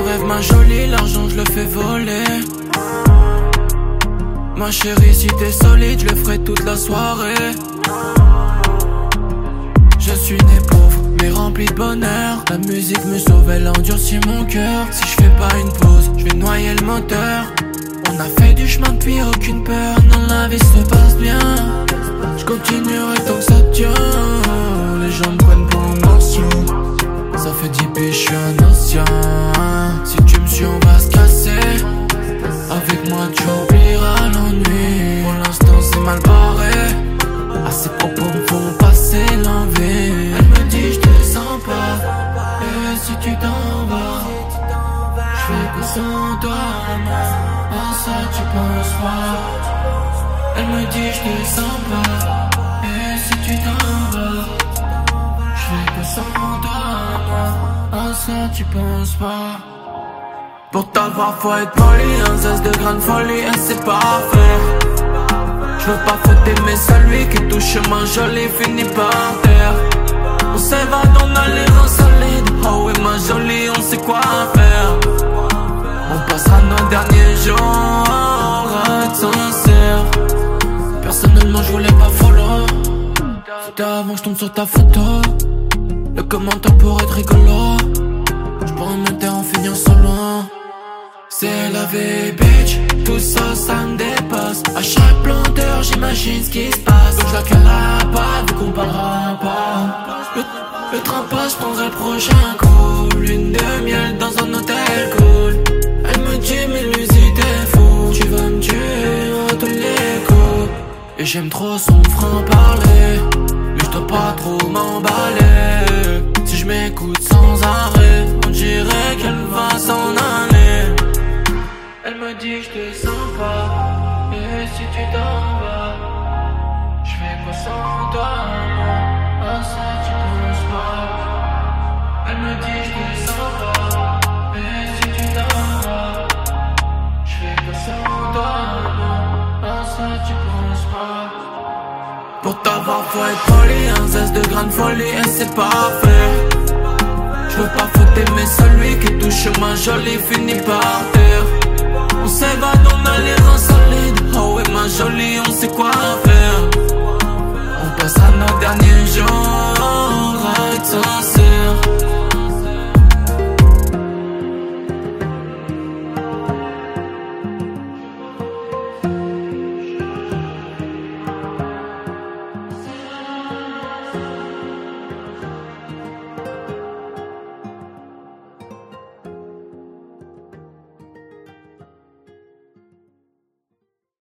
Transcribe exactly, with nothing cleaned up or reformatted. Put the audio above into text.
rêve ma jolie, l'argent je le fais voler. Ma chérie si t'es solide, je le ferai toute la soirée. Je suis né pauvre mais rempli de bonheur. La musique me sauve, elle endurcit mon cœur. Si je fais pas une pause, je vais noyer le moteur. On a fait du chemin depuis aucune peur. Non, la vie se passe bien. Je continuerai tant que ça tient. Les gens me prennent pour un ancien. Ça fait dix piges, je suis un ancien. Si tu me suis, on va se casser. Avec moi tu oublieras l'ennui. Pour l'instant c'est mal barré. À ses propos me font passer l'envie. Elle me dit je te sens pas. Et si tu t'en vas, je fais que sans toi. Ah ça tu penses pas. Elle me dit je te sens pas. Et si tu t'en vas, je fais que sans toi. Ah ça tu penses pas. Pour t'avoir faut être poli, un zeste de grande folie et c'est parfait. Je veux pas fouetter mais celui qui touche ma jolie finit par terre. On s'évade, on a les reins solides. Oh oui ma jolie, on sait quoi faire. On passera nos derniers jours à être sincère. Personnellement je voulais pas follow. C'était avant je tombe sur ta photo. Le commentaire pourrait être rigolo. Je pourrais monter en finir solo. C'est la vie bitch, tout ça ça me dépasse. À chaque planteur j'imagine ce qui se passe. Donc je la cale à la patte, vu qu'on parlera pas. Le, le train passe, prendrai le prochain coup. Lune de miel dans un hôtel cool. Elle me dit mais Lucie t'es fou. Tu vas me tuer à tous les coups. Et j'aime trop son franc parler. Mais je dois pas trop m'emballer. Si je m'écoute sans arrêt, on dirait qu'elle va s'en aller. Elle me dit je te sens pas. Et si tu t'en vas, je fais quoi sans toi? Ah ça tu penses pas. Elle me dit je te sens pas. Et si tu t'en vas, je fais quoi sans toi? Ah ça tu penses pas. Pour t'avoir faut être poli, un zeste de grande folie et c'est parfait. Je veux pas fouetter mais celui qui touche ma jolie finit par